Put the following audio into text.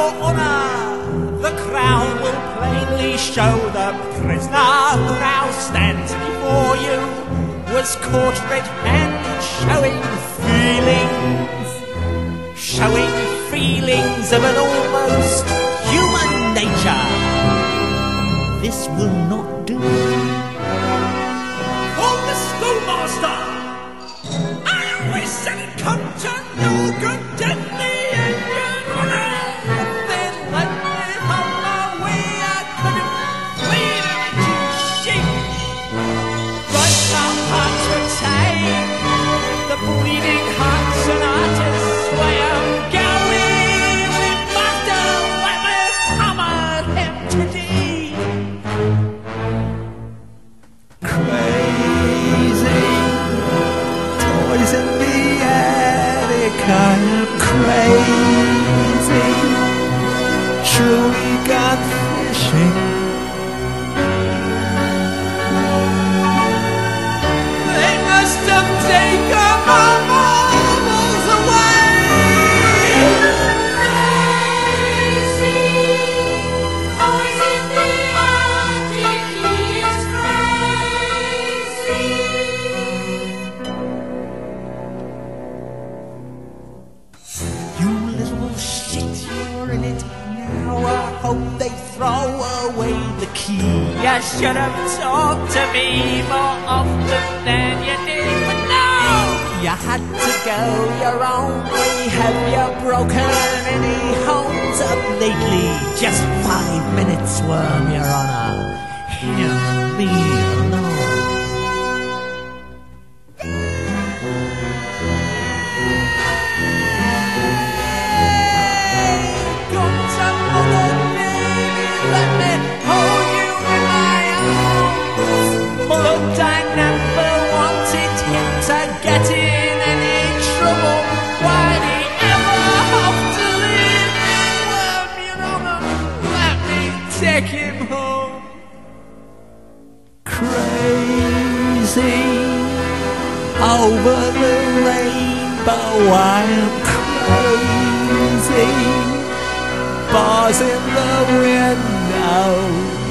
your honour, the crown will plainly show the prisoner who now stands before you was caught red-handed showing feelings of an almost human nature. This will not do. Call the schoolmaster! I always said it come to no good, deadly and your honour. Then let me have my way, I couldn't bleed him into sheep. But our hearts were tame, the bleeding hearts and artists way I'm going. We must have let me hammer him to deed. Crazy, toys in the attic, I am crazy, truly gone fishing. They must have taken my marbles away. Crazy, toys in the attic, he is crazy. You little shit, you're in it now. I hope they throw away the key. You should have talked to me more often than you did. But no, you had to go your own way. Have you broken any homes up lately? Just 5 minutes, Worm, your honour. Him and me alone. Come to mother, baby, let me hold you in my arms. Mother, I never wanted him to get in any trouble. Why'd he ever have to leave me? Worm, your honour, let me take him home. Crazy, over the rainbow, I am crazy. Bars in the window,